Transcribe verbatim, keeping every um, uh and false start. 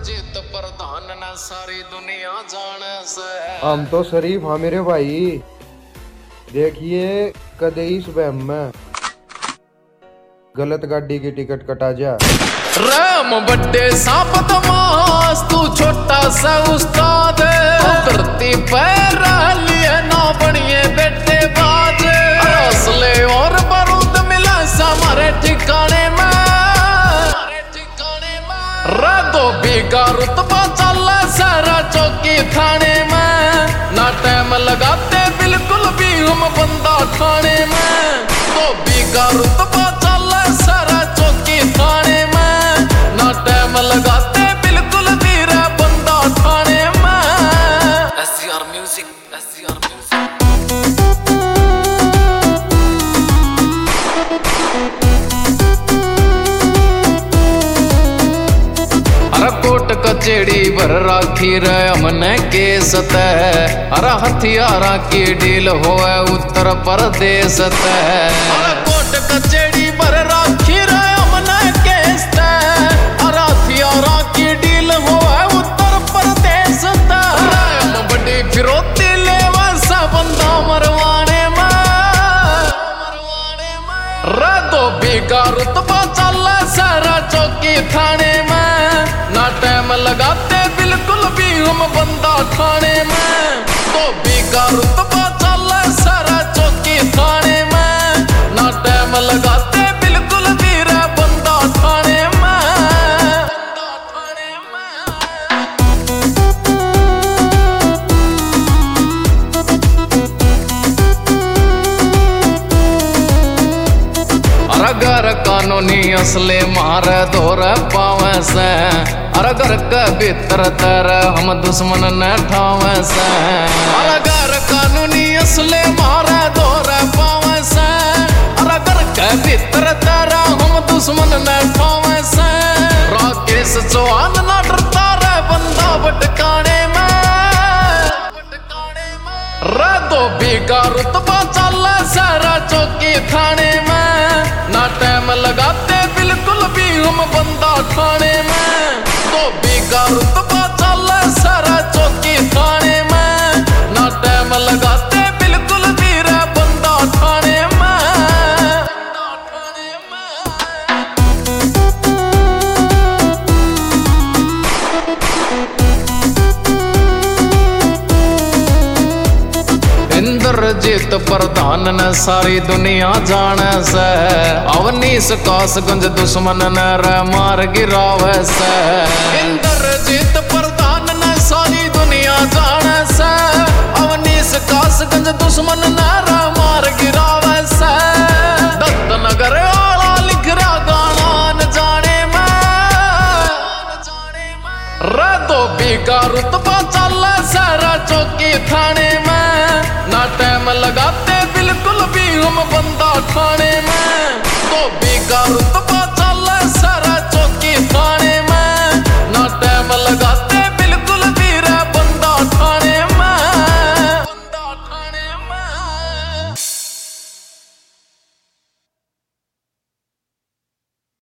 इंद्रजीत प्रधान न सारी दुनिया जाने से। हम तो शरीफ हाँ मेरे भाई, देखिए कदे इस बहम में गलत गाड़ी की टिकट कटा जा। राम बड्डे सांप तमाश तू छोटा सा उस्ताद, धरती पर लिए ना बनिए बेटे बाज। असले और बारूद मिला हमारे ठिकाने में, रातों बीघा रुतबा चल सारा चौकी थाने में। ना टाइम लगाते बिल्कुल भी हम बंदा खाने में, तो बीघा रुतबा चल सारा चौकी थाने में। ना टाइम लगाते बिल्कुल भी रे बंदा खाने में। SCR music, SCR music. कोट कचेड़ी भर राखी रे हमने केस तय, अरे हथियारा की डील होए उत्तर प्रदेश तय। कोट कचेड़ी भर राखी रे हमने केस तय, अरे हथियारा की डील होए उत्तर प्रदेश तय। हम बड़ी फिरौती लेवा सा बंदा मरवाने में, रे दो बीघा रुतबा चल सारा चौकी थाने में। ना टाइम लगाते बिल्कुल भी हम बंदा खाने में, तो बीघा रुतबा चल सारा चौकी थाने में। ना टाइम लगाते बिल्कुल भी रे बंदा खाने में, बंदा खाने में। अगर कानूनी असले मारे दौरे पावे से, अरे घर के भीतर तेरे हम दुश्मन न ठावे से। अगर कानूनी असले मारे दौरे पावे से, अरे घर के भीतर तेरे हम दुश्मन न ठावे से। राकेश चौहान न डरता रे बंदा भटकाने में, रे दो बीघा रुतबा चल सारा चौकी थाने में। ना टाइम लगाते बिल्कुल भी हम बंदा खाने में, तो बीघा रुतबा चल सारा चौकी थाने में। ना टाइम लगाते बिल्कुल भी रे बंदा खाने में, बंदा खाने में। इंद्रजीत प्रधान ने सारी दुनिया जाने से, अवनीश कासगंज दुश्मन ने रे मार गिरावे से। इंद्रजीत प्रधान ने सारी दुनिया जाने से, अवनीश कासगंज दुश्मन ने रे मार गिरावे से। दत्त नगर आला लिख रहा गाना न जाने में, रे दो बीघा रुतबा चल सारा चौकी थाने में। ना टाइम लगाते बिल्कुल भी हम बंदा खाने में, तो बीघा रुतबा चल सारा चौकी थाने